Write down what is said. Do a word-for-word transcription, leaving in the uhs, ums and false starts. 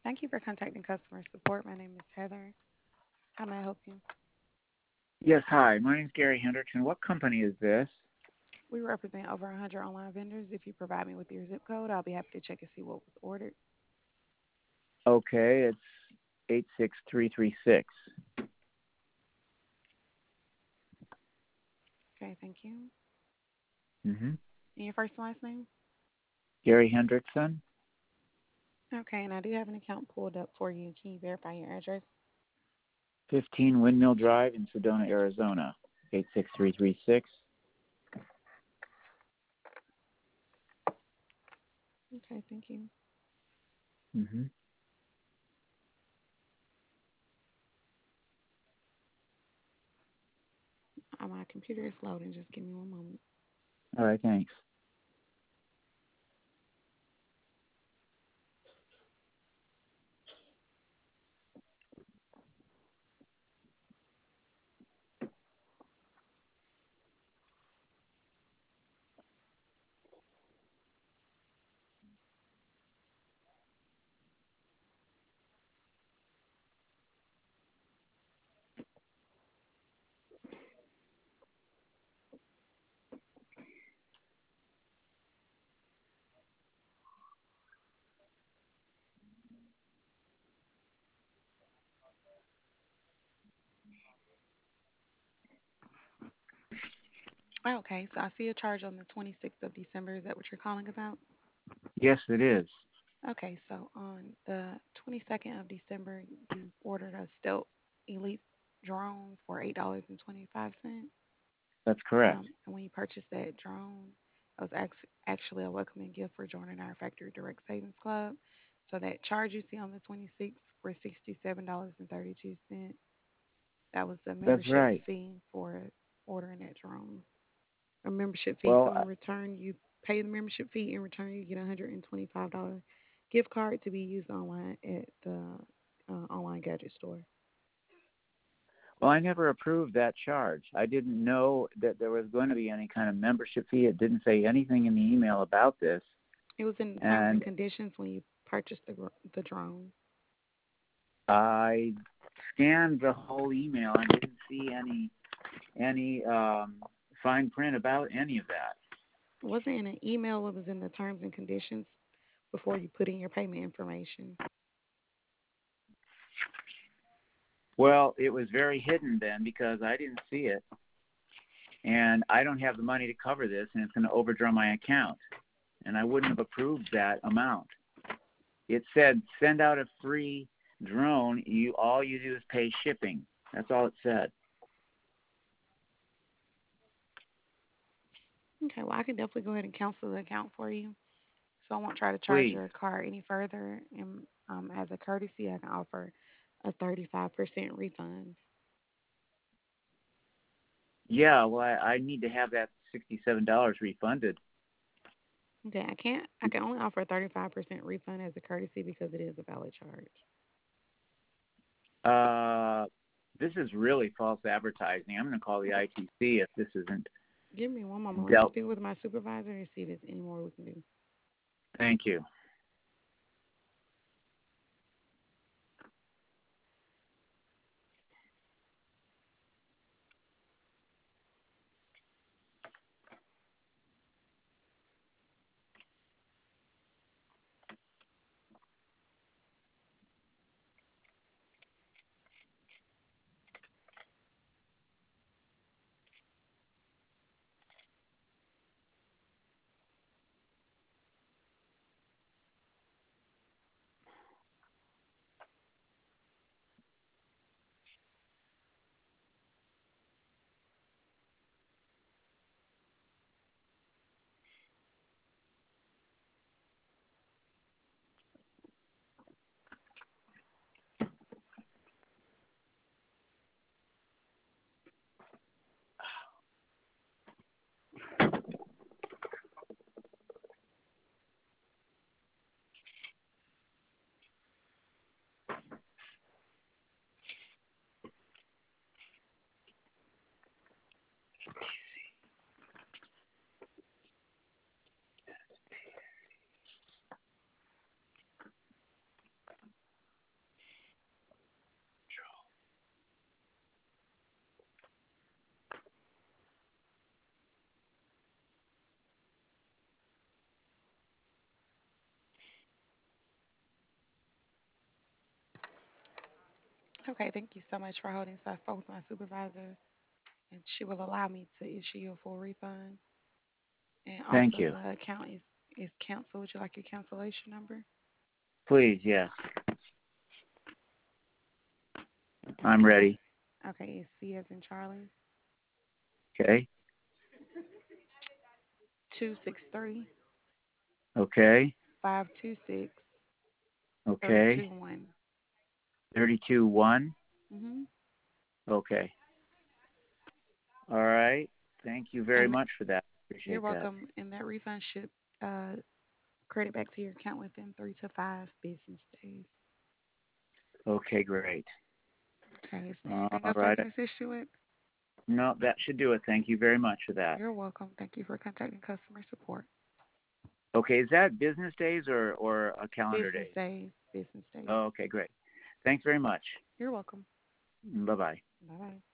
Thank you for contacting customer support. My name is Heather. How may I help you? Yes, hi. My name's Gary Hendrickson. What company is this? We represent over one hundred online vendors. If you provide me with your zip code, I'll be happy to check and see what was ordered. Okay, it's eight six three three six. Okay, thank you. Mm-hmm. And your first and last name? Gary Hendrickson, Okay, and I do have an account pulled up for you. Can you verify your address? fifteen Windmill Drive in Sedona, Arizona, eight six three three six. Okay, thank you. Mm-hmm. Uh, my computer is loading. Just give me one moment. All right, thanks. Okay, so I see a charge on the twenty-sixth of December. Is that what you're calling about? Yes, it is. Okay, so on the twenty-second of December, you ordered a Stealth Elite drone for eight dollars and twenty-five cents. That's correct. Um, and when you purchased that drone, it was act- actually a welcoming gift for joining our Factory Direct Savings Club. So that charge you see on the twenty-sixth for sixty-seven dollars and thirty-two cents, that was the That's membership right. fee for ordering that drone. A membership fee. Well, So in return, you pay the membership fee. In return, you get a one hundred twenty-five dollars gift card to be used online at the uh, online gadget store. well, I never approved that charge. I didn't know that there was going to be any kind of membership fee. It didn't say anything in the email about this, It was in the terms and and conditions when you purchased the, gr- the drone. I scanned the whole email and didn't see any any um, fine print about any of that. It wasn't in an email, it was in the terms and conditions before you put in your payment information. Well, it was very hidden then because I didn't see it, and I don't have the money to cover this, and it's going to overdraw my account, and I wouldn't have approved that amount. It said send out a free drone. You all you do is pay shipping. That's all it said. Okay, well, I can definitely go ahead and cancel the account for you. So I won't try to charge Please. your card any further. And um, as a courtesy, I can offer a thirty-five percent refund. Yeah, well, I, I need to have that sixty-seven dollars refunded. Okay, I can't, I can only offer a thirty-five percent refund as a courtesy because it is a valid charge. Uh, this is really false advertising. I'm going to call the I T C if this isn't Give me one moment. Let me dealt. speak with my supervisor and see if there's any more we can do. Thank you. Okay, thank you so much for holding. So I spoke with my supervisor, and she will allow me to issue you a full refund. And Thank also, you. the account is is canceled. Would you like your cancellation number? Please, yes. I'm Okay. ready. Okay, it's C as in Charlie. Okay. Two six three Okay. five two six three Okay. two one. thirty-two one. Mhm. Okay. All right. Thank you very And much for that. you're Appreciate that. welcome. And that refund should uh credit back to your account within three to five business days. Okay, great. Okay. Is there All anything else I right. can assist you with? No, that should do it. Thank you very much for that. You're welcome. Thank you for contacting customer support. Okay, is that business days or or a calendar Business days? days. Business days. Oh, okay, great. Thanks very much. You're welcome. Bye bye. Bye bye.